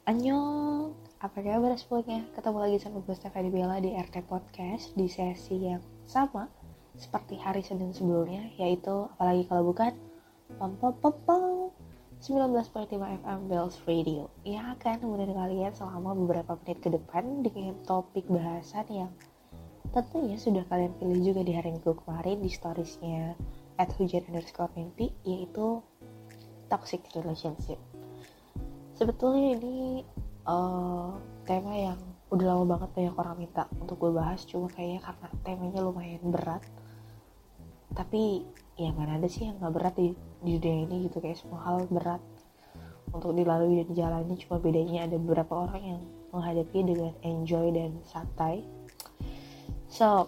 Annyeong, apa kabar semuanya? Ketemu lagi sama gue Stephanie Bella di RT Podcast di sesi yang sama seperti hari Senin sebelumnya, yaitu apalagi kalau bukan pom 19.5 FM Bells Radio yang akan menemani kalian selama beberapa menit ke depan dengan topik bahasan yang tentunya sudah kalian pilih juga di hari Minggu kemarin di storiesnya @hujan_mimpi, yaitu toxic relationship. Sebetulnya ini tema yang udah lama banget banyak orang minta untuk gue bahas, cuma kayaknya karena temanya lumayan berat. Tapi ya mana ada sih yang gak berat di dunia ini gitu, kayak semua hal berat untuk dilalui dan dijalani, cuma bedanya ada beberapa orang yang menghadapi dengan enjoy dan santai. So,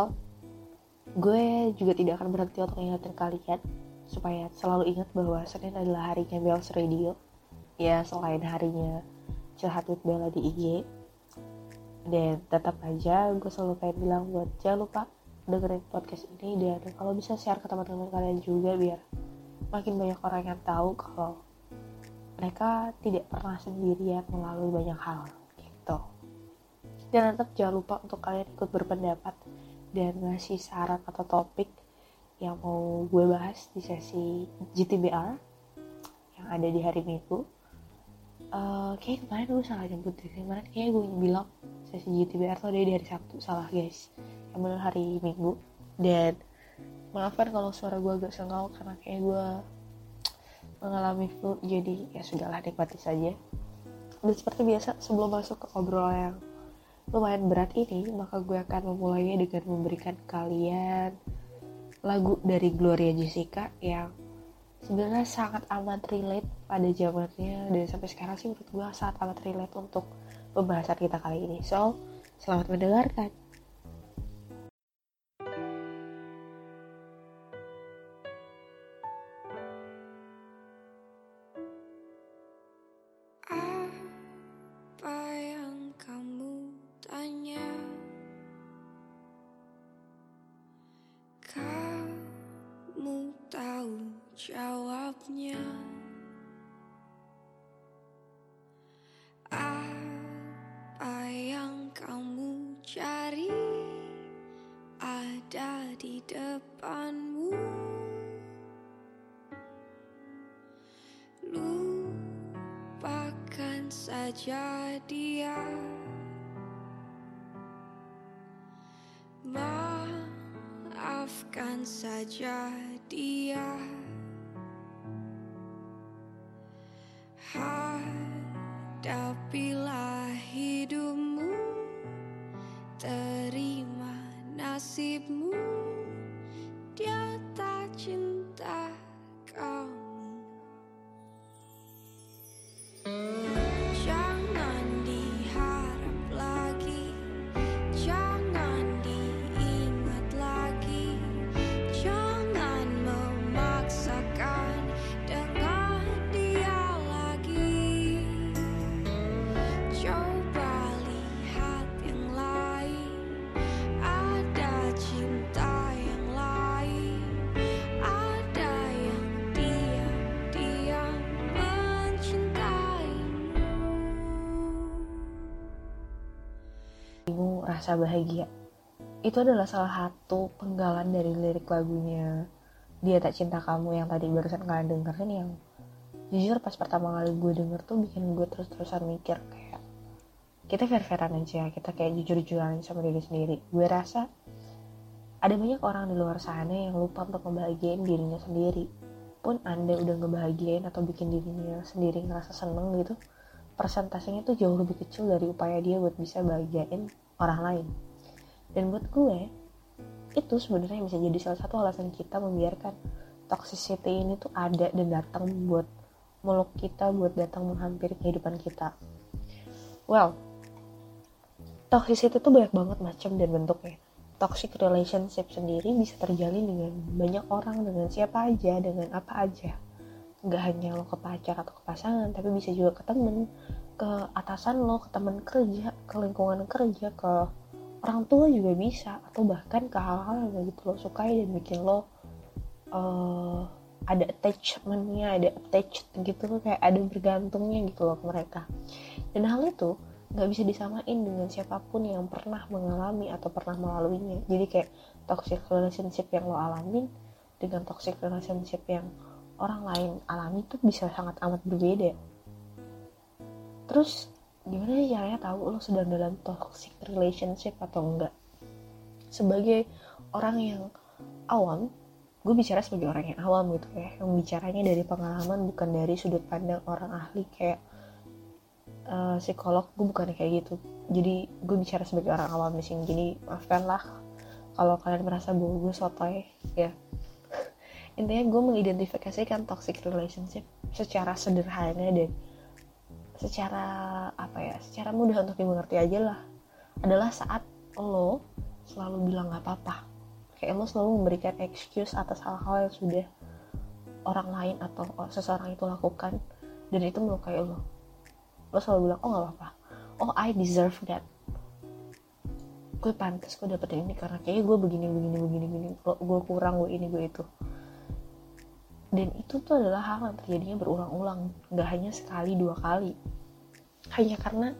gue juga tidak akan berhenti untuk ingatin kalian supaya selalu ingat bahwa Senin adalah harinya Bells Radio. Ya, selain harinya Curhat with Bella di IG. Dan tetap aja gue selalu pengen bilang buat jangan lupa dengerin podcast ini, dan kalau bisa share ke teman-teman kalian juga biar makin banyak orang yang tahu kalau mereka tidak pernah sendirian melalui banyak hal gitu. Dan tetap jangan lupa untuk kalian ikut berpendapat dan ngasih saran atau topik yang mau gue bahas di sesi GTBR yang ada di hari Minggu. Kayak kemarin gue salah nyebut deh, kemarin kayak gue bilang sesi GTBR tuh ada di hari Sabtu, salah guys, yang bener hari Minggu. Dan maafkan kalau suara gue agak sengau karena kayak gue mengalami flu, jadi ya sudahlah, nikmati saja. Dan seperti biasa, sebelum masuk ke obrolan yang lumayan berat ini, maka gue akan memulainya dengan memberikan kalian lagu dari Gloria Jessica yang sebenarnya sangat amat relate pada zamannya, dan sampai sekarang sih menurut gue sangat amat relate untuk pembahasan kita kali ini. So, selamat mendengarkan. Apa yang kamu tanya? Kamu tahu jawabnya. Apa yang kamu cari ada di depanmu. Lupakan saja dia. Maafkan saja dia. Hadapilah hidupmu, terima nasibmu. Dia tak cinta kamu. Jangan diharap lagi, jangan diingat lagi, jangan memaksakan dengan dia lagi. Coba lihat yang lain, ada cinta yang lain, ada yang diam-diam mencintaimu. Rasa bahagia itu adalah salah satu penggalan dari lirik lagunya Dia Tak Cinta Kamu yang tadi barusan kalian dengerin, yang jujur pas pertama kali gue denger tuh bikin gue terus-terusan mikir kayak kita fair-fairan aja, kita kayak jujur-jujuran sama diri sendiri. Gue rasa ada banyak orang di luar sana yang lupa untuk ngebahagiain dirinya sendiri. Pun anda udah ngebahagiain atau bikin dirinya sendiri ngerasa seneng gitu, persentasenya tuh jauh lebih kecil dari upaya dia buat bisa bahagiain orang lain. Dan buat gue itu sebenarnya bisa jadi salah satu alasan kita membiarkan toxicity ini tuh ada dan datang buat meluk kita, buat datang menghampiri kehidupan kita. Well, toxicity itu banyak banget macam dan bentuknya. Toxic relationship sendiri bisa terjalin dengan banyak orang, dengan siapa aja, dengan apa aja. Gak hanya lo ke pacar atau ke pasangan, tapi bisa juga ke temen, ke atasan lo, ke teman kerja, ke lingkungan kerja, ke orang tua juga bisa, atau bahkan ke hal-hal yang begitu lo sukai dan bikin lo ada attachmentnya, ada attached gitu, kayak ada bergantungnya gitu loh ke mereka. Dan hal itu nggak bisa disamain dengan siapapun yang pernah mengalami atau pernah melaluinya. Jadi kayak toxic relationship yang lo alamin dengan toxic relationship yang orang lain alami tuh bisa sangat amat berbeda. Terus gimana sih caranya tahu lo sedang dalam toxic relationship atau enggak? Sebagai orang yang awam, gue bicara sebagai orang yang awam gitu ya, yang bicaranya dari pengalaman bukan dari sudut pandang orang ahli kayak psikolog. Gue bukan kayak gitu, jadi gue bicara sebagai orang awam di sini. Jadi maafkanlah kalau kalian merasa bahwa gue sotoy ya. Intinya gue mengidentifikasikan toxic relationship secara sederhana dan secara mudah untuk dimengerti aja lah, adalah saat lo selalu bilang gak apa-apa, kayak lo selalu memberikan excuse atas hal-hal yang sudah orang lain atau seseorang itu lakukan dan itu melukai lo. Lo selalu bilang, oh gak apa-apa, oh I deserve that, gue pantas gue dapet ini karena kayaknya gue begini, gue kurang, gue ini, gue itu. Dan itu tuh adalah hal yang terjadinya berulang-ulang, gak hanya sekali, 2 kali. Hanya karena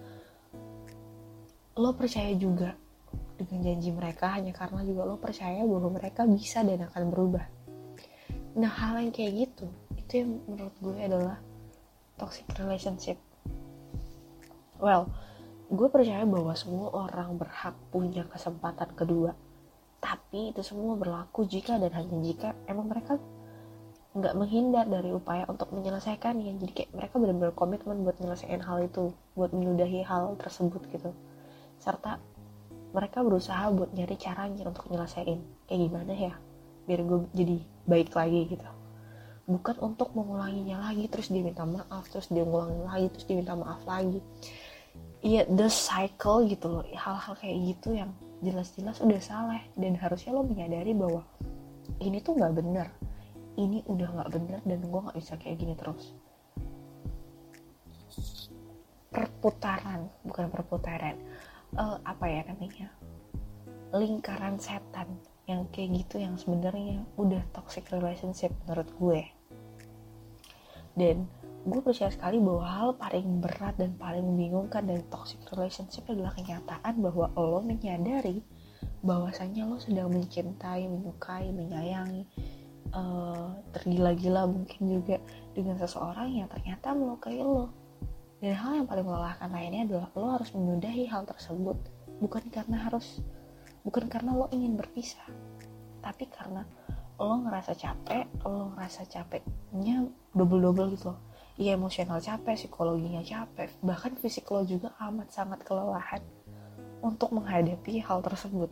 lo percaya juga dengan janji mereka, hanya karena juga lo percaya bahwa mereka bisa dan akan berubah. Nah, hal yang kayak gitu, itu yang menurut gue adalah toxic relationship. Well, gue percaya bahwa semua orang berhak punya kesempatan kedua. Tapi itu semua berlaku jika dan hanya jika emang mereka nggak menghindar dari upaya untuk menyelesaikannya. Jadi kayak mereka benar-benar komitmen buat menyelesaikan hal itu, buat menyudahi hal tersebut gitu. Serta mereka berusaha buat nyari caranya untuk nyelesain. Kayak gimana ya biar gue jadi baik lagi gitu. Bukan untuk mengulanginya lagi, terus dia minta maaf, terus dia ngulangin lagi, terus dia minta maaf lagi. Iya, the cycle gitu loh. Hal-hal kayak gitu yang jelas-jelas udah salah. Dan harusnya lo menyadari bahwa ini tuh gak bener, ini udah gak bener, dan gue gak bisa kayak gini terus. Lingkaran setan yang kayak gitu, yang sebenarnya udah toxic relationship menurut gue. Dan gue percaya sekali bahwa hal paling berat dan paling membingungkan dari toxic relationship adalah kenyataan bahwa lo menyadari bahwasanya lo sedang mencintai, menyukai, menyayangi, tergila-gila mungkin juga dengan seseorang yang ternyata melukai lo. Dan hal yang paling melelahkan lainnya adalah lo harus menyudahi hal tersebut bukan karena lo ingin berpisah, tapi karena lo ngerasa capeknya double gitu loh. Iya, emosional capek, psikologinya capek, bahkan fisik lo juga amat sangat kelelahan untuk menghadapi hal tersebut.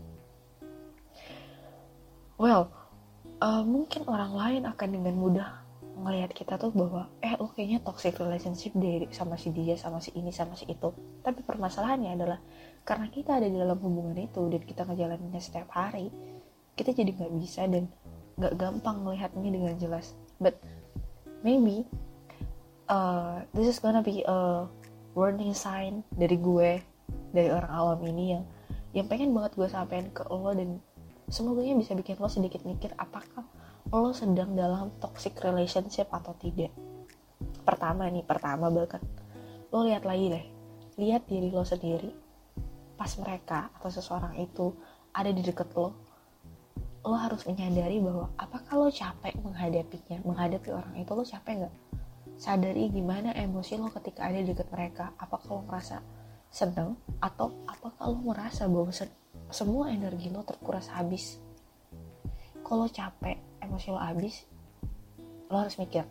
Well, mungkin orang lain akan dengan mudah ngelihat kita tuh bahwa lo kayaknya toxic relationship deh sama si dia, sama si ini, sama si itu. Tapi permasalahannya adalah karena kita ada di dalam hubungan itu dan kita ngejalaninnya setiap hari, kita jadi gak bisa dan gak gampang melihatnya dengan jelas. But maybe this is gonna be a warning sign dari gue, dari orang awam ini yang pengen banget gue sampein ke lo, dan semoga bisa bikin lo sedikit mikir apakah lo sedang dalam toxic relationship atau tidak. Pertama banget, lo lihat lagi deh, lihat diri lo sendiri pas mereka atau seseorang itu ada di deket lo harus menyadari bahwa apakah lo capek menghadapi orang itu. Lo capek nggak? Sadari gimana emosi lo ketika ada di deket mereka. Apakah lo merasa senang atau apakah lo merasa bahwa semua energi lo terkuras habis? Kalau capek, emosi lo habis, lo harus mikir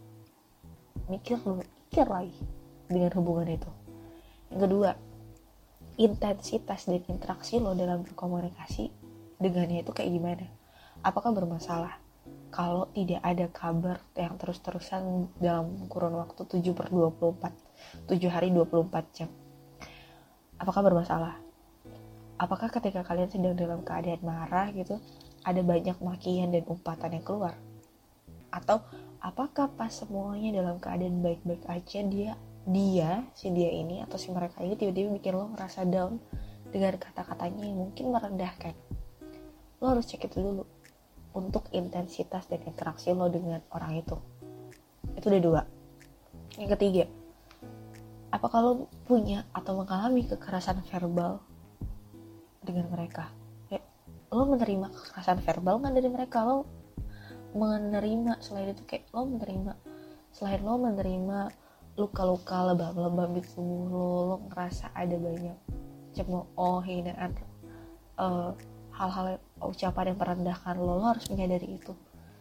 lagi dengan hubungan itu. Yang kedua, intensitas dan interaksi lo dalam berkomunikasi dengannya itu kayak gimana? Apakah bermasalah kalau tidak ada kabar yang terus-terusan dalam kurun waktu 7 hari 24 jam? Apakah bermasalah? Apakah ketika kalian sedang dalam keadaan marah gitu, ada banyak makian dan umpatan yang keluar? Atau apakah pas semuanya dalam keadaan baik-baik aja, si dia ini atau si mereka ini tiba-tiba bikin lo ngerasa down dengan kata-katanya yang mungkin merendahkan? Lo harus cek itu dulu. untuk intensitas dan interaksi lo dengan orang itu udah 2. Yang ketiga, apakah lo punya atau mengalami kekerasan verbal dengan mereka? Lo menerima kekerasan verbal nggak dari mereka? Lo menerima selain itu, kayak lo menerima selain lo menerima luka-luka lebam-lebam di tubuh lo ngerasa ada banyak cemooh, hinaan, hal-hal ucapan yang merendahkan lo harus menyadari itu.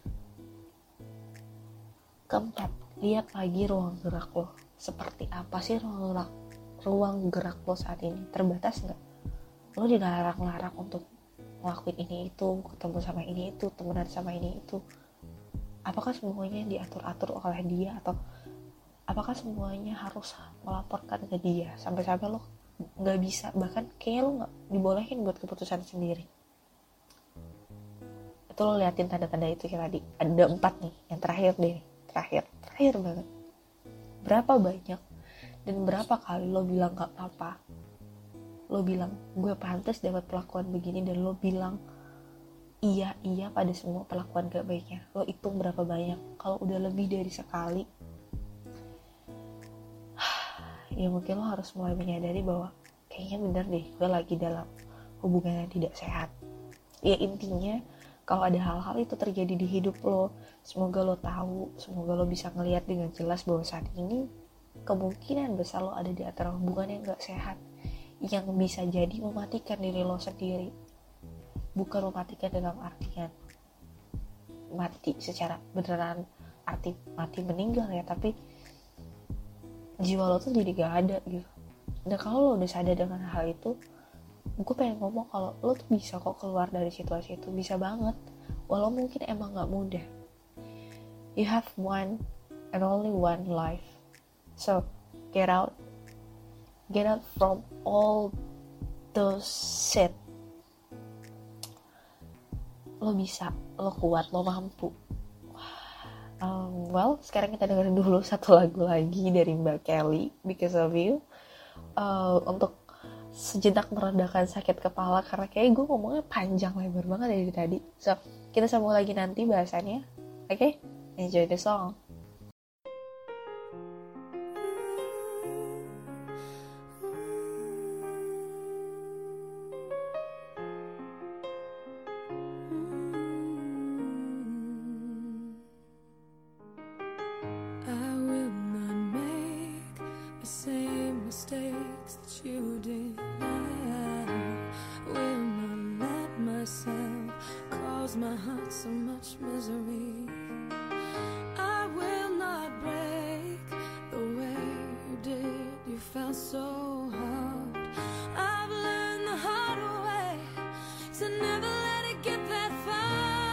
Keempat, lihat lagi ruang gerak lo. Seperti apa sih ruang gerak lo saat ini? Terbatas nggak? Lo dilarang-larang untuk ngelakuin ini itu, ketemu sama ini itu, temenan sama ini itu. Apakah semuanya diatur-atur oleh dia, atau apakah semuanya harus melaporkan ke dia sampai-sampai lo nggak bisa, bahkan kayak lo nggak dibolehin buat keputusan sendiri? Itu lo liatin tanda-tanda itu yang tadi. Ada 4 nih, yang terakhir deh, terakhir banget. Berapa banyak dan berapa kali lo bilang nggak apa-apa, lo bilang gue pantas dapat perlakuan begini, dan lo bilang iya pada semua perlakuan gak baiknya. Lo hitung berapa banyak. Kalau udah lebih dari sekali, ya mungkin lo harus mulai menyadari bahwa kayaknya bener deh, gue lagi dalam hubungan yang tidak sehat. Ya intinya, kalau ada hal-hal itu terjadi di hidup lo, semoga lo tahu, semoga lo bisa ngelihat dengan jelas bahwa saat ini kemungkinan besar lo ada di antara hubungan yang gak sehat, yang bisa jadi mematikan diri lo sendiri. Bukan mematikan dalam artian mati secara beneran, arti mati meninggal ya, tapi jiwa lo tuh jadi gak ada gitu. Dan kalau lo udah sadar dengan hal itu, gue pengen ngomong kalau lo tuh bisa kok keluar dari situasi itu, bisa banget. Walau mungkin emang gak mudah. You have one and only one life, so get out from all those shit. Lo bisa, lo kuat, lo mampu. Well, sekarang kita dengerin dulu satu lagu lagi dari Mbak Kelly, Because of You, untuk sejenak meredakan sakit kepala, karena kayak gue ngomongnya panjang lebar banget dari tadi. So, kita sambung lagi nanti bahasannya. Okay? Enjoy the song. Mistakes that you did, I will not let myself cause my heart so much misery. I will not break the way you did. You felt so hard. I've learned the hard way to never let it get that far.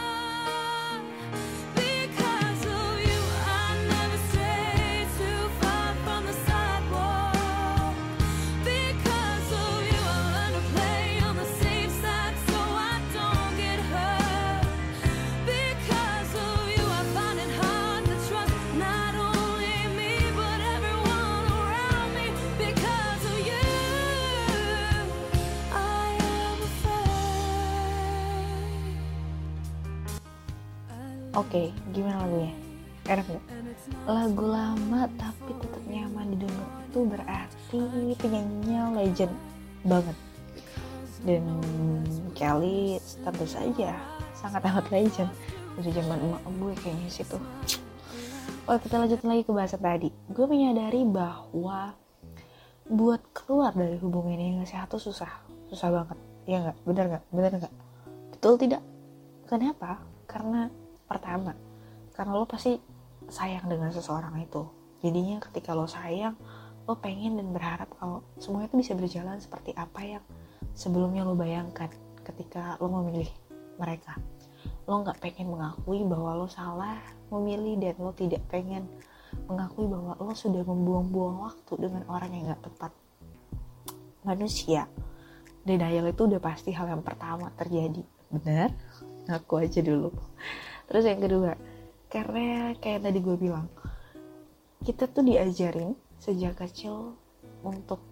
Oke, gimana lagunya? Enak gak? Lagu lama tapi tetap nyaman didengar, itu berarti penyanyinya legend banget. Dan Kelly tentu saja sangat amat legend dari zaman emak gue kayaknya situ. Oh, kita lanjutin lagi ke bahasan tadi. Gue menyadari bahwa buat keluar dari hubungan yang gak sehat tuh susah banget. Iya gak? Bener gak? Betul tidak? Kenapa? Karena pertama, karena lo pasti sayang dengan seseorang itu. Jadinya ketika lo sayang, lo pengen dan berharap kalau semuanya itu bisa berjalan seperti apa yang sebelumnya lo bayangkan ketika lo memilih mereka. Lo gak pengen mengakui bahwa lo salah memilih, dan lo tidak pengen mengakui bahwa lo sudah membuang-buang waktu dengan orang yang gak tepat. Manusia, denial itu udah pasti hal yang pertama terjadi. Benar? Ngaku aja dulu. Terus yang kedua, karena kayak tadi gue bilang, kita tuh diajarin sejak kecil untuk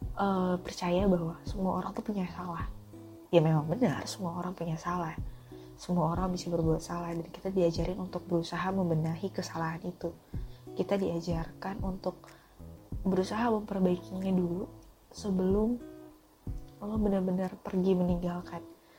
percaya bahwa semua orang tuh punya salah. Ya memang benar, semua orang punya salah. semua orang bisa berbuat salah, dan kita diajarin untuk berusaha membenahi kesalahan itu. Kita diajarkan untuk berusaha memperbaikinya dulu sebelum lo benar-benar pergi meninggalkan.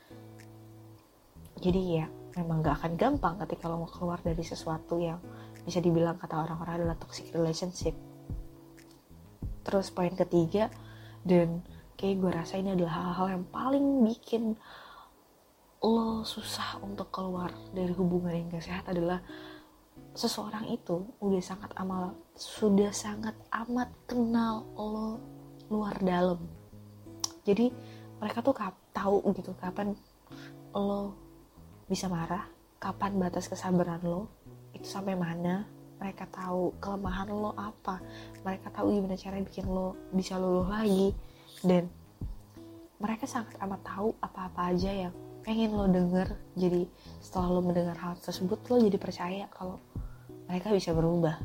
Jadi ya memang gak akan gampang ketika lo mau keluar dari sesuatu yang bisa dibilang kata orang-orang adalah toxic relationship. Terus poin ketiga, dan kayak gue rasa ini adalah hal-hal yang paling bikin lo susah untuk keluar dari hubungan yang gak sehat, adalah seseorang itu sudah sangat amat kenal lo luar dalam. Jadi mereka tuh tahu gitu kapan lo bisa marah, kapan batas kesabaran lo itu sampai mana. Mereka tahu kelemahan lo apa, mereka tahu gimana cara bikin lo bisa luluh lagi, dan mereka sangat amat tahu apa-apa aja yang pengen lo denger. Jadi setelah lo mendengar hal tersebut, lo jadi percaya kalau mereka bisa berubah.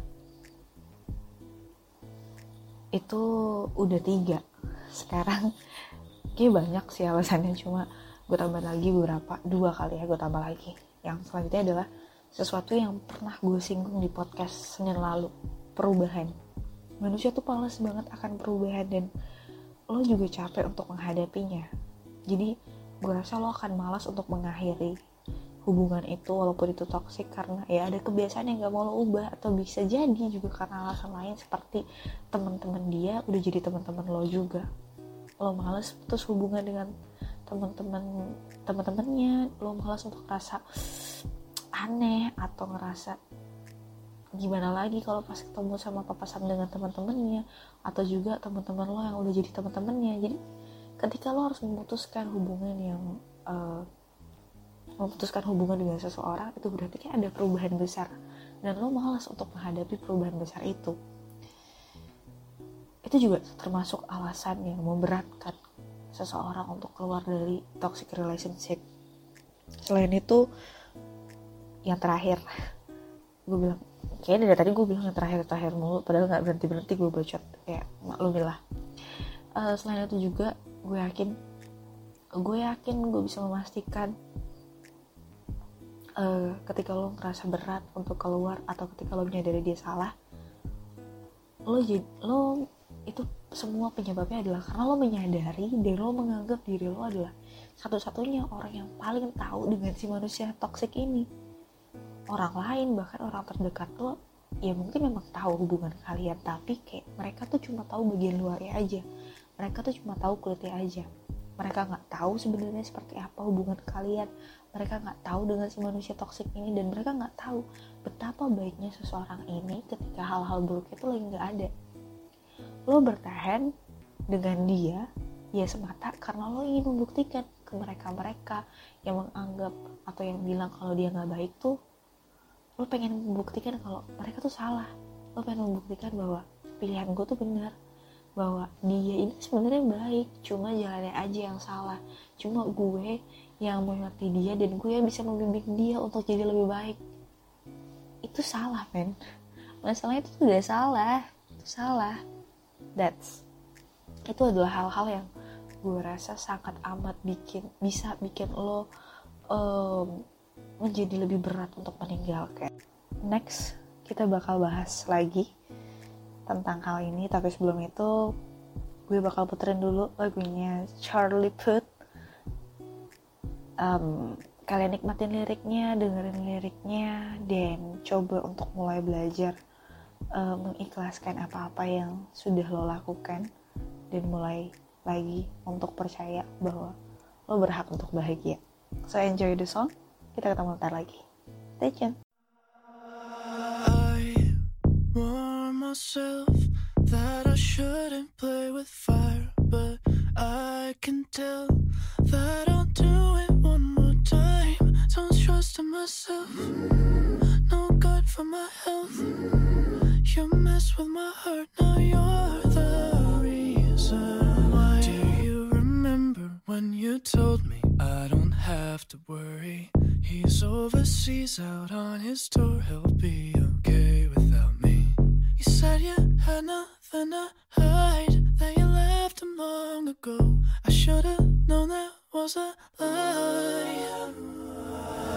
Itu udah 3. Sekarang kayak banyak sih alasannya, cuma gue tambah lagi beberapa, 2 kali ya gue tambah lagi. Yang selanjutnya adalah sesuatu yang pernah gue singgung di podcast Senin lalu, perubahan. Manusia tuh malas banget akan perubahan, dan lo juga capek untuk menghadapinya. Jadi gue rasa lo akan malas untuk mengakhiri hubungan itu walaupun itu toksik, karena ya ada kebiasaan yang gak mau lo ubah, atau bisa jadi juga karena alasan lain seperti teman-teman dia udah jadi teman-teman lo juga. Lo malas putus hubungan dengan teman-temannya, lo malas untuk ngerasa aneh atau ngerasa gimana lagi kalau pas ketemu sama papasan dengan teman-temannya, atau juga teman-teman lo yang udah jadi teman-temannya. Jadi ketika lo harus memutuskan hubungan dengan seseorang, itu berarti kan ada perubahan besar, dan lo malas untuk menghadapi perubahan besar itu. Itu juga termasuk alasan yang memberatkan seseorang untuk keluar dari toxic relationship. Selain itu, yang terakhir, gue bilang kayaknya dari tadi gue bilang yang terakhir mulu, padahal nggak berhenti gue bacot, kayak maklumilah. Selain itu juga gue yakin gue bisa memastikan ketika lo ngerasa berat untuk keluar, atau ketika lo menyadari dia salah, lo itu semua penyebabnya adalah karena lo menyadari dan lo menganggap diri lo adalah satu-satunya orang yang paling tahu dengan si manusia toksik ini. Orang lain, bahkan orang terdekat lo, ya mungkin memang tahu hubungan kalian, tapi kayak mereka tuh cuma tahu bagian luarnya aja, mereka tuh cuma tahu kulitnya aja. Mereka nggak tahu sebenarnya seperti apa hubungan kalian, mereka nggak tahu dengan si manusia toksik ini, dan mereka nggak tahu betapa baiknya seseorang ini ketika hal-hal buruk itu lagi nggak ada. Lo bertahan dengan dia ya semata karena lo ingin membuktikan ke mereka yang menganggap atau yang bilang kalau dia nggak baik tuh, lo pengen membuktikan kalau mereka tuh salah. Lo pengen membuktikan bahwa pilihan gue tuh benar, bahwa dia ini sebenarnya baik, cuma jalannya aja yang salah, cuma gue yang mengerti dia dan gue yang bisa membimbing dia untuk jadi lebih baik. Itu salah, men. Masalahnya itu udah salah, itu salah. Itu adalah hal-hal yang gue rasa sangat amat bisa bikin lo menjadi lebih berat untuk meninggalkan. Next, kita bakal bahas lagi tentang hal ini, tapi sebelum itu gue bakal puterin dulu lagunya Charlie Puth. Kalian nikmatin liriknya, dengerin liriknya, dan coba untuk mulai belajar mengikhlaskan apa-apa yang sudah lo lakukan, dan mulai lagi untuk percaya bahwa lo berhak untuk bahagia. So enjoy the song, kita ketemu ntar lagi. Stay tuned. I warn myself that I shouldn't play with fire, but I can tell that I'll do it one more time. Don't trust in myself, no good for my health. You mess with my heart, now you're the reason why. Do you remember when you told me I don't have to worry? He's overseas out on his tour, he'll be okay without me. You said you had nothing to hide, that you left him long ago. I should've known that was a lie.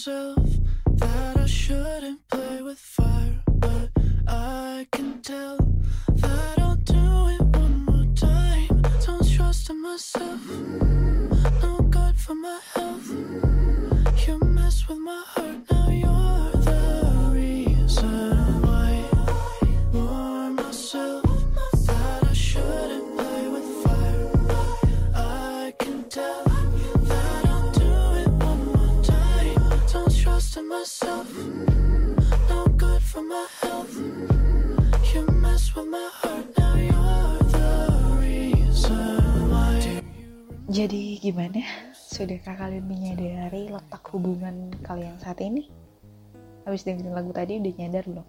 myself that I shouldn't play with fire, but I can tell that I'll do it one more time. Don't trust in myself, no good for my health. You mess with my heart, now you're the reason why. Warn myself that I shouldn't play with fire, but I can tell that I'll do it one more time. Don't trust in myself, no good for my health. You mess with my heart, now you're the reason why. Jadi gimana? Sudahkah kalian menyadari letak hubungan kalian saat ini? Habis dengerin lagu tadi udah nyadar belum?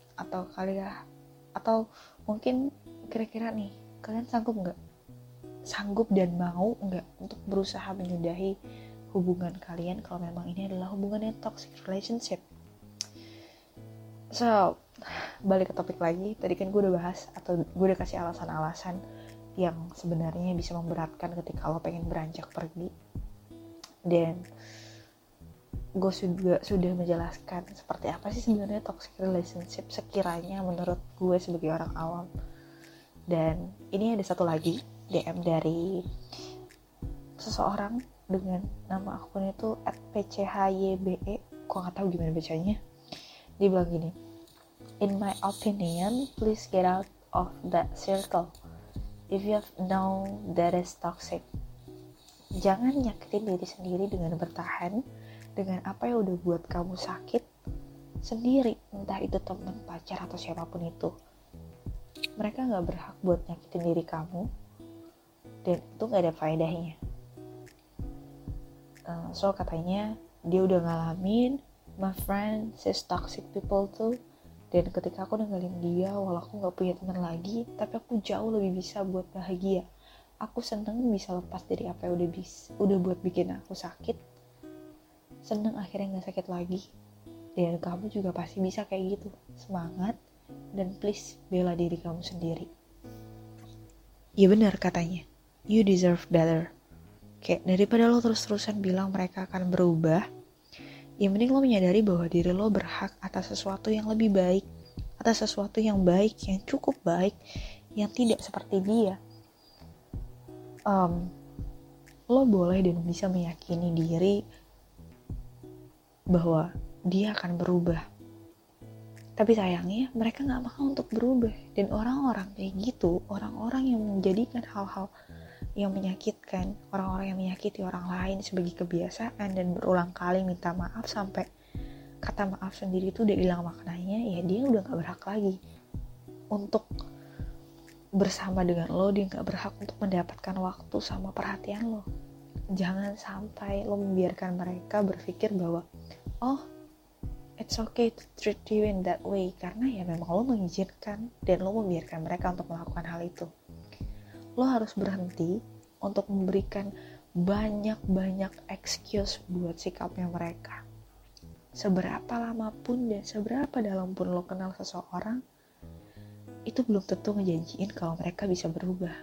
Atau mungkin kira-kira nih, kalian sanggup dan mau nggak untuk berusaha menyudahi hubungan kalian kalau memang ini adalah hubungan yang toxic relationship? So, balik ke topik lagi. Tadi kan gue udah bahas atau gue udah kasih alasan-alasan yang sebenarnya bisa memberatkan ketika lo pengen beranjak pergi. Dan gue sudah menjelaskan seperti apa sih sebenarnya toxic relationship sekiranya menurut gue sebagai orang awam. Dan ini ada satu lagi DM dari seseorang dengan nama akunnya itu @pchybe. Gue gak tahu gimana bacanya. Dia bilang gini, in my opinion, please get out of that circle if you know that is toxic. Jangan nyakitin diri sendiri dengan bertahan dengan apa yang udah buat kamu sakit sendiri, entah itu teman, pacar, atau siapapun itu. Mereka gak berhak buat nyakitin diri kamu, dan itu gak ada faedahnya. So katanya dia udah ngalamin, my friend says toxic people too. Dan ketika aku ninggalin dia, walau aku gak punya teman lagi, tapi aku jauh lebih bisa buat bahagia. Aku seneng bisa lepas dari apa yang udah buat bikin aku sakit. Seneng akhirnya gak sakit lagi. Dan kamu juga pasti bisa kayak gitu. Semangat, dan please bela diri kamu sendiri. Ya benar katanya, you deserve better. Kayak daripada lo terus-terusan bilang mereka akan berubah, ya mending lo menyadari bahwa diri lo berhak atas sesuatu yang lebih baik, atas sesuatu yang baik, yang cukup baik, yang tidak seperti dia. Lo boleh dan bisa meyakini diri bahwa dia akan berubah. Tapi sayangnya mereka gak mau untuk berubah. Dan orang-orang kayak gitu, orang-orang yang menjadikan hal-hal yang menyakitkan, orang-orang yang menyakiti orang lain sebagai kebiasaan dan berulang kali minta maaf sampai kata maaf sendiri itu udah hilang maknanya, ya dia udah gak berhak lagi untuk bersama dengan lo. Dia gak berhak untuk mendapatkan waktu sama perhatian lo. Jangan sampai lo membiarkan mereka berpikir bahwa oh, it's okay to treat you in that way, karena ya memang lo mengizinkan dan lo membiarkan mereka untuk melakukan hal itu. Lo harus berhenti untuk memberikan banyak-banyak excuse buat sikapnya mereka. Seberapa lama pun dan seberapa dalam pun lo kenal seseorang, itu belum tentu ngejanjiin kalau mereka bisa berubah.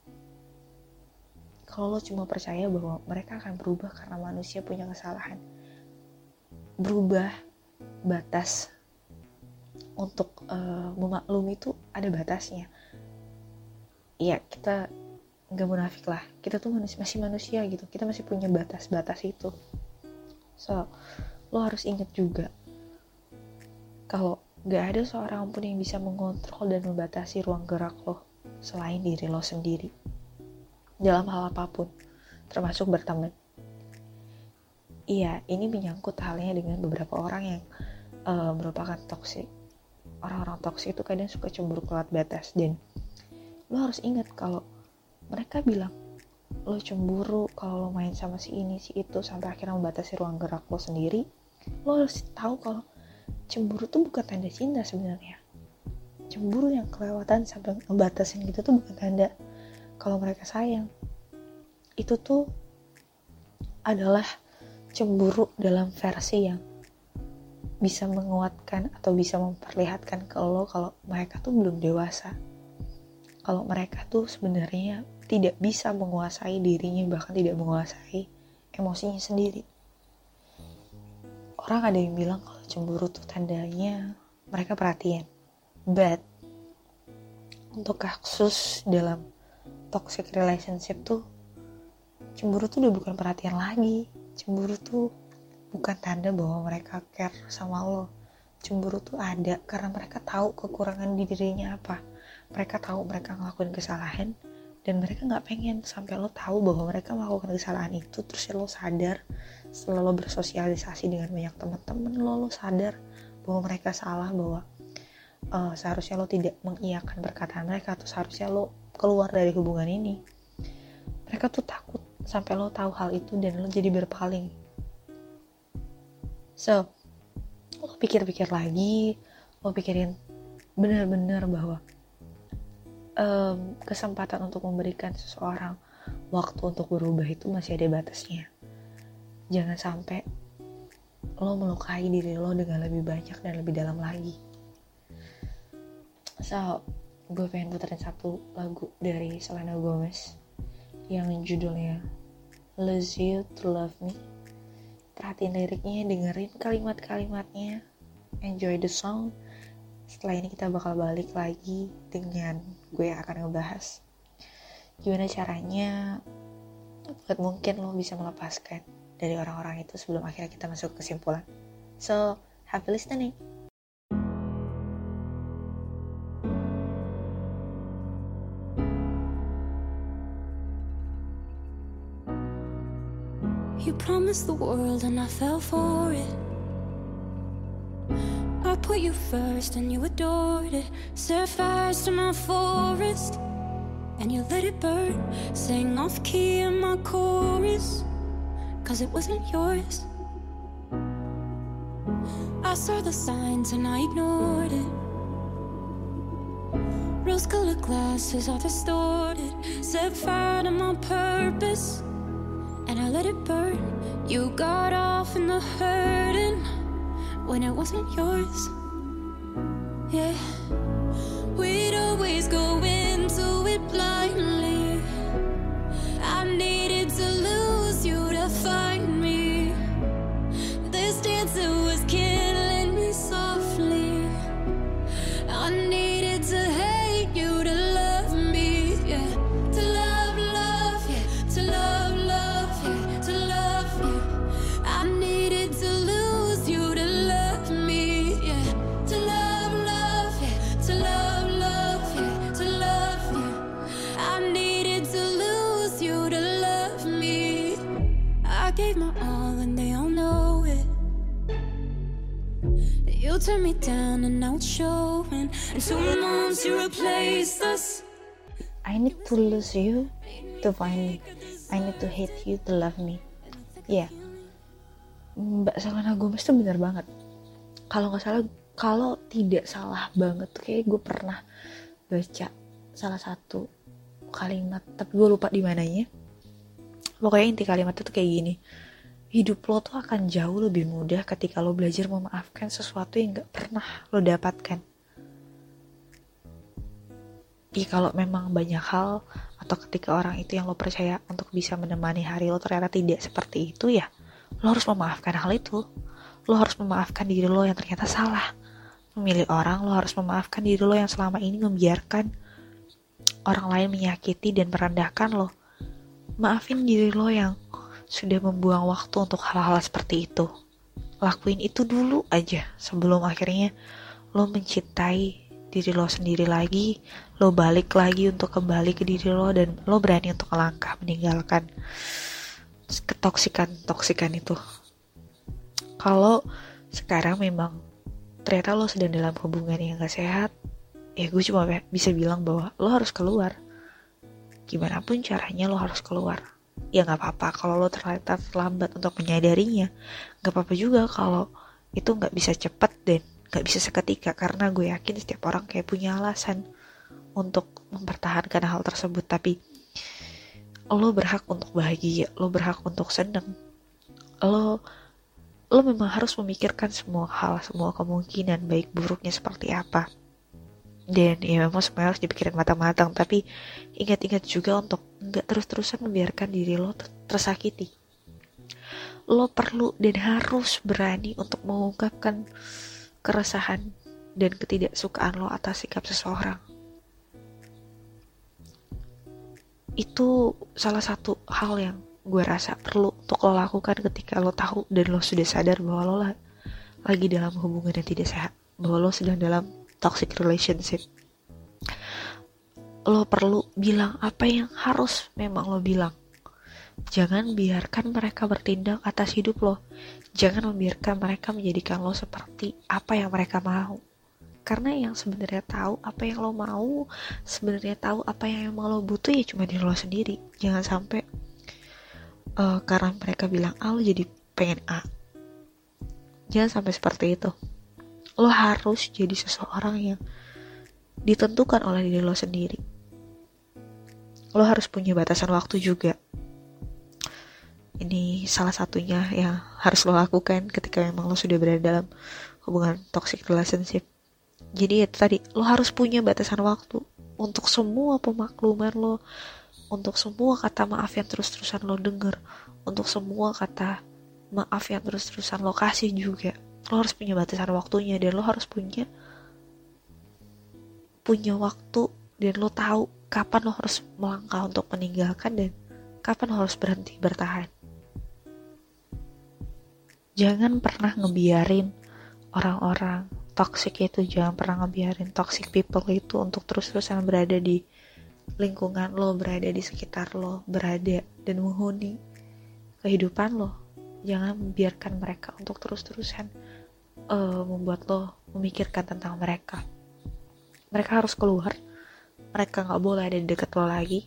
Kalau lo cuma percaya bahwa mereka akan berubah karena manusia punya kesalahan, berubah batas untuk memaklumi itu ada batasnya. Iya, kita gak munafik lah, kita tuh masih manusia gitu, kita masih punya batas-batas itu. So, lo harus ingat juga kalau gak ada seorang pun yang bisa mengontrol dan membatasi ruang gerak lo selain diri lo sendiri dalam hal apapun, termasuk berteman. Iya, ini menyangkut halnya dengan beberapa orang yang merupakan toksik. Orang-orang toksik itu kadang suka cemburu kelewat batas, dan lo harus ingat kalau mereka bilang lo cemburu kalau lo main sama si ini si itu sampai akhirnya membatasi ruang gerak lo sendiri. Lo harus tahu kalau cemburu tuh bukan tanda cinta sebenarnya. Cemburu yang kelewatan sampai ngebatasin gitu tuh bukan tanda kalau mereka sayang. Itu tuh adalah cemburu dalam versi yang bisa menguatkan atau bisa memperlihatkan ke lo kalau mereka tuh belum dewasa. Kalau mereka tuh sebenarnya tidak bisa menguasai dirinya, bahkan tidak menguasai emosinya sendiri. Orang ada yang bilang kalau cemburu tuh tandanya mereka perhatian. But untuk kasus dalam toxic relationship tuh, cemburu tuh udah bukan perhatian lagi. Cemburu tuh bukan tanda bahwa mereka care sama lo. Cemburu tuh ada karena mereka tahu kekurangan di dirinya apa. Mereka tahu mereka ngelakuin kesalahan, dan mereka gak pengen sampai lo tahu bahwa mereka melakukan kesalahan itu. Terus lo sadar setelah lo bersosialisasi dengan banyak teman-teman lo sadar bahwa mereka salah, bahwa seharusnya lo tidak mengiyakan perkataan mereka, atau seharusnya lo keluar dari hubungan ini. Mereka tuh takut sampai lo tahu hal itu dan lo jadi berpaling. So, lo pikir-pikir lagi, lo pikirin benar-benar bahwa kesempatan untuk memberikan seseorang waktu untuk berubah itu masih ada batasnya. Jangan sampai lo melukai diri lo dengan lebih banyak dan lebih dalam lagi. So, gue pengen puterin satu lagu dari Selena Gomez yang judulnya Lose You to Love Me. Perhatiin liriknya, dengerin kalimat-kalimatnya, enjoy the song. Setelah ini kita bakal balik lagi dengan gue yang akan ngebahas gimana caranya buat mungkin lo bisa melepaskan dari orang-orang itu sebelum akhirnya kita masuk ke kesimpulan. So, happy listening. You promised the world and I fell for it. I put you first and you adored it. Set fires to my forest and you let it burn. Sang off key in my chorus, cause it wasn't yours. I saw the signs and I ignored it. Rose-colored glasses are distorted. Set fire to my purpose and I let it burn. You got off in the hurting when it wasn't yours. Yeah, we'd always go into it blindly. I needed to lose you to find me. This dancer was killing me softly. I needed to hate you to love me. Yeah, to love, love, yeah, to love, love, yeah, to love you. I needed to lose you to love me. Yeah, to love, love, yeah, to love, love, yeah, to love you. I needed to lose you to love me. I gave my all and they all know it. You turned me down and now it's showing. And 2 months you replaced us. I need to lose you to find me. I need to hate you to love me. Ya, yeah. Mbak Selena Gomez tuh benar banget. Kalau nggak salah, kalau tidak salah banget tuh kayak gue pernah baca salah satu kalimat, tapi gue lupa di mananya. Pokoknya inti kalimatnya tuh kayak gini. Hidup lo tuh akan jauh lebih mudah ketika lo belajar memaafkan sesuatu yang gak pernah lo dapatkan. Ya kalau memang banyak hal, atau ketika orang itu yang lo percaya untuk bisa menemani hari lo ternyata tidak seperti itu, ya lo harus memaafkan hal itu. Lo harus memaafkan diri lo yang ternyata salah memilih orang. Lo harus memaafkan diri lo yang selama ini membiarkan orang lain menyakiti dan merendahkan lo. Maafin diri lo yang sudah membuang waktu untuk hal-hal seperti itu. Lakuin itu dulu aja sebelum akhirnya lo mencintai diri lo sendiri lagi. Lo balik lagi untuk kembali ke diri lo, dan lo berani untuk melangkah meninggalkan ketoksikan itu. Kalau sekarang memang ternyata lo sedang dalam hubungan yang gak sehat, ya gue cuma bisa bilang bahwa lo harus keluar. Gimana pun caranya lo harus keluar. Ya gak apa-apa kalau lo ternyata terlambat untuk menyadarinya. Gak apa-apa juga kalau itu gak bisa cepat dan gak bisa seketika, karena gue yakin setiap orang kayak punya alasan untuk mempertahankan hal tersebut. Tapi lo berhak untuk bahagia, lo berhak untuk seneng. Lo memang harus memikirkan semua hal, semua kemungkinan baik buruknya seperti apa. Dan ya memang semuanya harus dipikirin matang-matang. Tapi ingat-ingat juga untuk gak terus-terusan membiarkan diri lo tersakiti. lo perlu dan harus berani untuk mengungkapkan keresahan dan ketidaksukaan lo atas sikap seseorang. Itu salah satu hal yang gue rasa perlu untuk lo lakukan ketika lo tahu dan lo sudah sadar bahwa lo lagi dalam hubungan yang tidak sehat, bahwa lo sedang dalam toxic relationship. Lo perlu bilang apa yang harus memang lo bilang. Jangan biarkan mereka bertindak atas hidup lo. Jangan membiarkan mereka menjadikan lo seperti apa yang mereka mau. Karena yang sebenarnya tahu apa yang lo mau, sebenarnya tahu apa yang emang lo butuh ya cuma diri lo sendiri. Jangan sampai karena mereka bilang A, lo jadi pengen A. Jangan sampai seperti itu. Lo harus jadi seseorang yang ditentukan oleh diri lo sendiri. Lo harus punya batasan waktu juga. Ini salah satunya yang harus lo lakukan ketika memang lo sudah berada dalam hubungan toxic relationship. Jadi itu tadi, lo harus punya batasan waktu untuk semua pemakluman lo, untuk semua kata maaf yang terus-terusan lo denger, untuk semua kata maaf yang terus-terusan lo kasih juga. Lo harus punya batasan waktunya dan lo harus punya waktu dan lo tahu kapan lo harus melangkah untuk meninggalkan dan kapan lo harus berhenti bertahan. Jangan pernah ngebiarin orang-orang toxic itu, jangan pernah ngebiarin toxic people itu untuk terus-terusan berada di lingkungan lo, berada di sekitar lo, berada dan menghuni kehidupan lo. Jangan biarkan mereka untuk terus-terusan membuat lo memikirkan tentang mereka. Mereka harus keluar, mereka gak boleh ada di dekat lo lagi.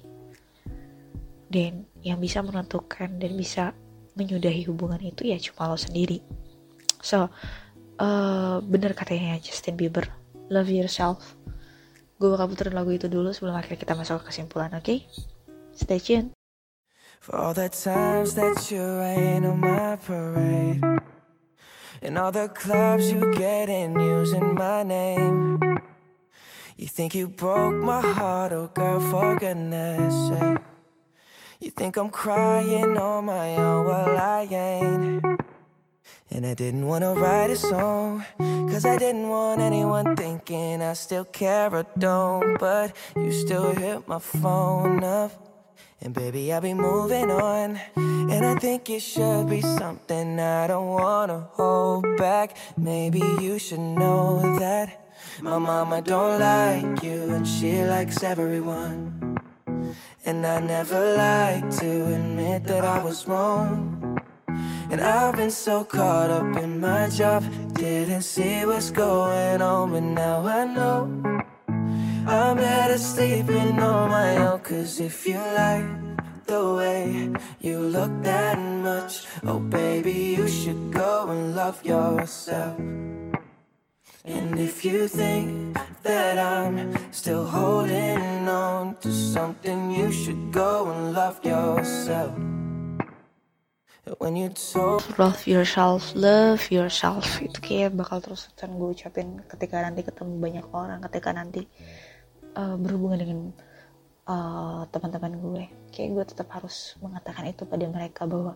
Dan yang bisa menentukan dan bisa menyudahi hubungan itu ya cuma lo sendiri. So, bener katanya Justin Bieber, love yourself. Gue bakal puterin lagu itu dulu sebelum akhirnya kita masuk ke kesimpulan, oke? Stay tuned. For all the times that you rain on my parade, and all the clubs you get in using my name. You think you broke my heart, oh girl, for goodness sake. You think I'm crying on my own, well I ain't. And I didn't wanna write a song, cause I didn't want anyone thinking I still care or don't. But you still hit my phone up, and baby I'll be moving on. And I think it should be something I don't wanna hold back. Maybe you should know that my mama don't like you, and she likes everyone. And I never like to admit that I was wrong. And I've been so caught up in my job, didn't see what's going on. But now I know I'm better sleeping on my own. Cause if you like the way you look that much, oh baby you should go and love yourself. And if you think that I'm still holding on to something, you should go and love yourself. When you talk, love yourself itu kayak bakal terus-terusan gue ucapin ketika nanti ketemu banyak orang, ketika nanti berhubungan dengan teman-teman gue. Kayak gue tetap harus mengatakan itu pada mereka bahwa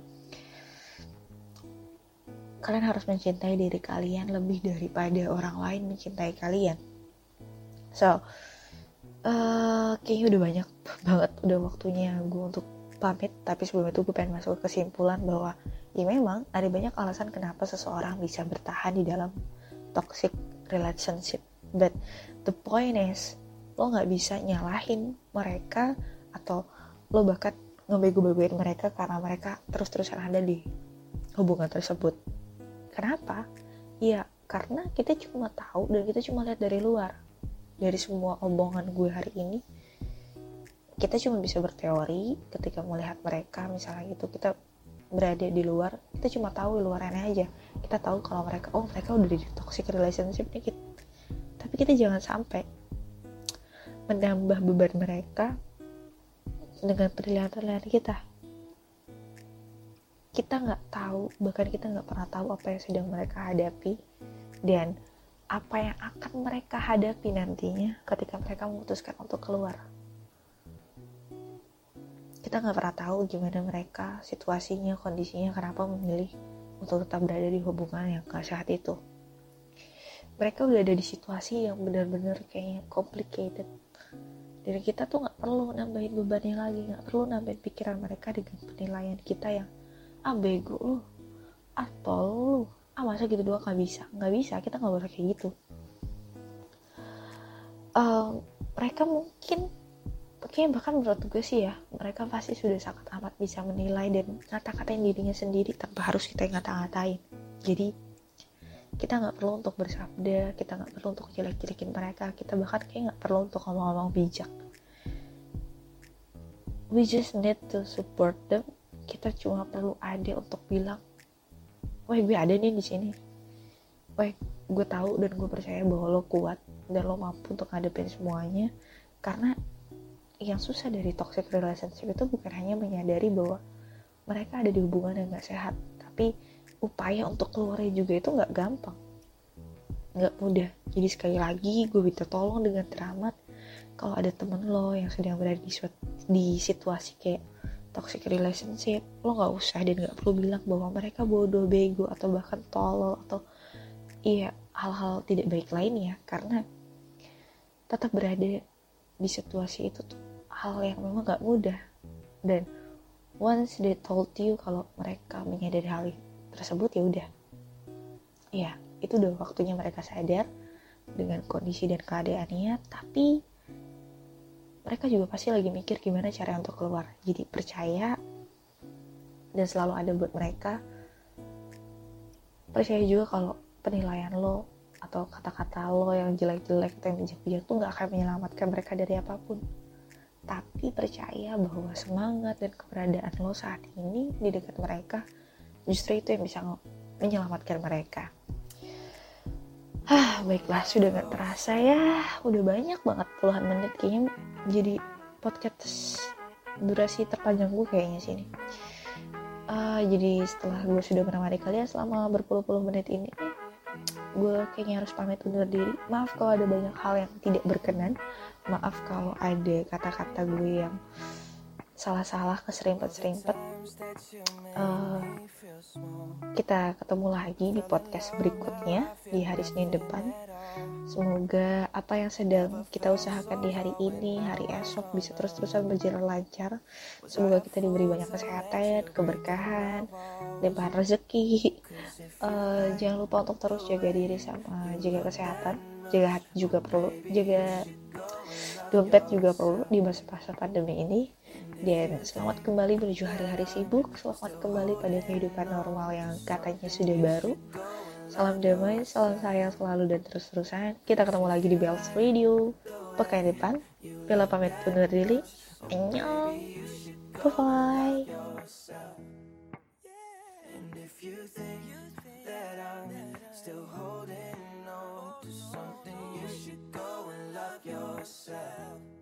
kalian harus mencintai diri kalian lebih daripada orang lain mencintai kalian. So, kayaknya udah banyak banget, udah waktunya gue untuk pamit. Tapi sebelum itu gue pengen masuk ke kesimpulan bahwa ya memang ada banyak alasan kenapa seseorang bisa bertahan di dalam toxic relationship. But the point is, lo gak bisa nyalahin mereka atau lo bahkan ngebego-begoin mereka karena mereka terus-terusan ada di hubungan tersebut. Kenapa? Ya karena kita cuma tahu dan kita cuma lihat dari luar. Dari semua omongan gue hari ini, kita cuma bisa berteori ketika melihat mereka. Misalnya gitu, kita berada di luar, kita cuma tahu luarannya aja. Kita tahu kalau mereka udah di toxic relationship nih. Tapi kita jangan sampai menambah beban mereka dengan penilaian kita. Kita nggak tahu, bahkan kita nggak pernah tahu apa yang sedang mereka hadapi dan apa yang akan mereka hadapi nantinya ketika mereka memutuskan untuk keluar. Kita kita nggak pernah tahu gimana mereka, situasinya, kondisinya, kenapa memilih untuk tetap berada di hubungan yang gak sehat itu. Mereka udah ada di situasi yang benar-benar kayaknya complicated, dan kita tuh nggak perlu nambahin bebannya lagi, nggak perlu nambahin pikiran mereka dengan penilaian kita yang bego lu, tol lu, masa gitu doang nggak bisa, kita nggak boleh kayak gitu. Mereka mungkin bahkan menurut gue sih ya, mereka pasti sudah sangat amat bisa menilai dan ngata-ngatain dirinya sendiri tanpa harus kita ngata-ngatain. Jadi kita nggak perlu untuk bersabda, kita nggak perlu untuk jelek-jelekin mereka, kita bahkan kayak nggak perlu untuk ngomong-ngomong bijak. We just need to support them. Kita cuma perlu ada untuk bilang, wah gue ada nih di sini, wah gue tahu dan gue percaya bahwa lo kuat dan lo mampu untuk ngadepin semuanya. Karena yang susah dari toxic relationship itu bukan hanya menyadari bahwa mereka ada di hubungan yang gak sehat, tapi upaya untuk keluarnya juga itu gak gampang, gak mudah. Jadi sekali lagi gue minta tolong dengan teramat, kalau ada temen lo yang sedang berada di situasi kayak toxic relationship, lo gak usah dan gak perlu bilang bahwa mereka bodoh, bego, atau bahkan tolol, atau hal-hal tidak baik lainnya. Karena tetap berada di situasi itu tuh hal yang memang gak mudah. Dan once they told you kalau mereka menyadari hal tersebut, ya udah, ya itu udah waktunya mereka sadar dengan kondisi dan keadaannya. Tapi mereka juga pasti lagi mikir gimana cara untuk keluar. Jadi percaya dan selalu ada buat mereka. Percaya juga kalau penilaian lo atau kata-kata lo yang jelek-jelek atau yang bijak-bijak tuh gak akan menyelamatkan mereka dari apapun. Tapi percaya bahwa semangat dan keberadaan lo saat ini di dekat mereka, justru itu yang bisa menyelamatkan mereka. Baiklah, sudah gak terasa ya, udah banyak banget, puluhan menit kayaknya. Jadi podcast durasi terpanjang gue kayaknya sini. Jadi setelah gue sudah menemani kalian selama berpuluh-puluh menit ini, gue kayaknya harus pamit undur diri. Maaf kalau ada banyak hal yang tidak berkenan, maaf kalau ada kata-kata gue yang salah-salah, keserimpet-serimpet. Kita ketemu lagi di podcast berikutnya di hari Senin depan. Semoga apa yang sedang kita usahakan di hari ini, hari esok bisa terus-terusan berjalan lancar. Semoga kita diberi banyak kesehatan, keberkahan, limpahan rezeki. Jangan lupa untuk terus jaga diri sama jaga kesehatan, jaga hati juga perlu, jaga dompet juga perlu di masa-masa pandemi ini. Dan selamat kembali menuju hari-hari sibuk, selamat kembali pada kehidupan normal yang katanya sudah baru. Salam damai, salam sayang selalu dan terus-terusan. Kita ketemu lagi di Bells Radio pekan depan. Bella pamit undur diri. Annyeong. Bye-bye. Still holding on to something, you should go and love yourself.